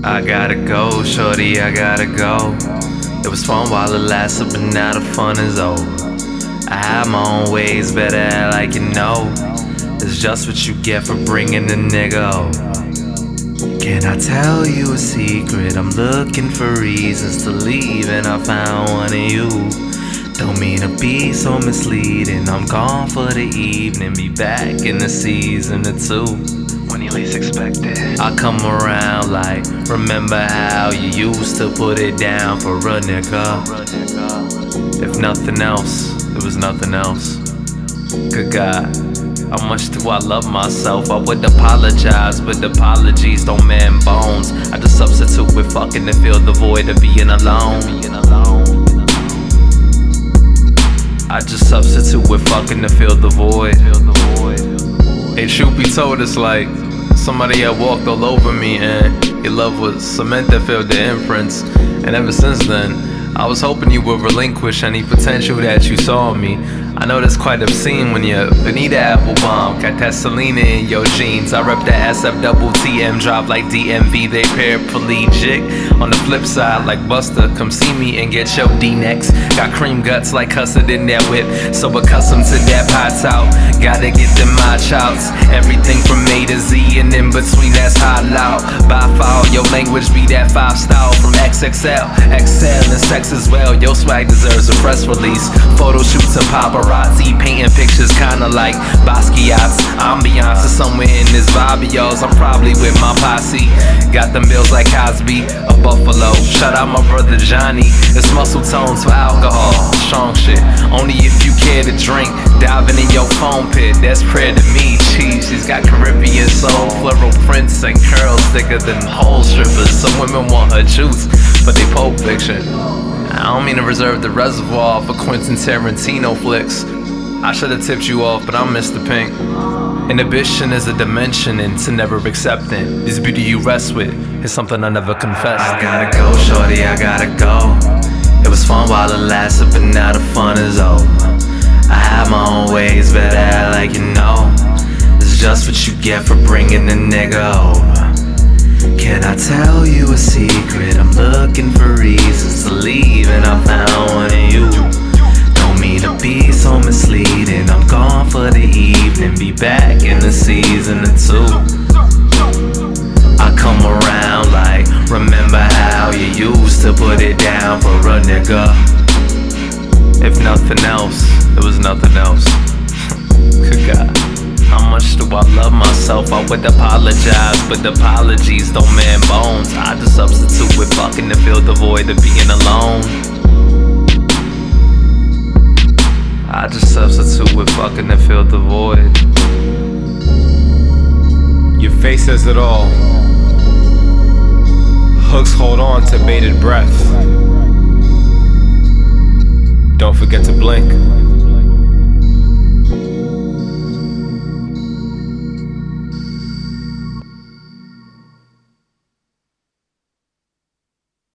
I gotta go, shorty, I gotta go. It was fun while it lasted, but now the fun is over. I have my own ways, better act like you know. It's just what you get for bringing the nigga over. Can I tell you a secret? I'm looking for reasons to leave, and I found one in you. Don't mean to be so misleading. I'm gone for the evening, be back in the season or two. When you least expect it, I come around like, remember how you used to put it down for a nigga. If nothing else, it was nothing else. Good God, how much do I love myself? I would apologize, but apologies don't mend bones. I just substitute with fucking to fill the void of being alone. I just substitute with fucking to fill the void. Hey, truth be told, it's like somebody had walked all over me, and your love was cement that filled the imprints. And ever since then, I was hoping you would relinquish any potential that you saw in me. I know that's quite obscene when you're Benita Applebaum, got that Selena in your jeans. I rep that SF double TM, drive like DMV, they paraplegic. On the flip side, like Buster, come see me and get your D-necks. Got cream guts like custard in that whip, so accustomed to that pots out. Gotta get them my chops, everything from A to Z and in between, that's hot loud. By file, your language be that 5 style from XXL, XL and sex as well. Your swag deserves a press release. Photo shoots and paparazzi, painting pictures kinda like Basquiat's. Ambiance is somewhere in this vibe of yours. I'm probably with my posse. Got them bills like Cosby, a Buffalo. Shout out my brother Johnny. It's muscle tones for alcohol, strong shit. Only if you care to drink. Diving in your foam pit, that's prayer to me. Cheese, she's got Caribbean soul, floral prints and curls thicker than pole strippers. Some women want her juice, but they Pulp Fiction. I don't mean to reserve the reservoir for Quentin Tarantino flicks. I should've tipped you off, but I'm Mr. Pink. Inhibition is a dimension into never accepting. This beauty you rest with is something I never confessed. I gotta go, shorty, I gotta go. It was fun while it lasted, but now the fun is over. I have my own ways, better act like you know. It's just what you get for bringing the nigga over. Can I tell you a secret? I'm looking for reasons to leave, and I found one in you. Don't mean to be so misleading. I'm gone for the evening, be back in the season or two. I come around like, remember how you used to put it down for a nigga. If nothing else, it was nothing else. Good God, how much do I love myself? I would apologize, but apologies don't mend bones. I just substitute with fucking to fill the void of being alone. I just substitute with fucking to fill the void. Your face says it all. Hooks hold on to bated breath. Don't forget to blink.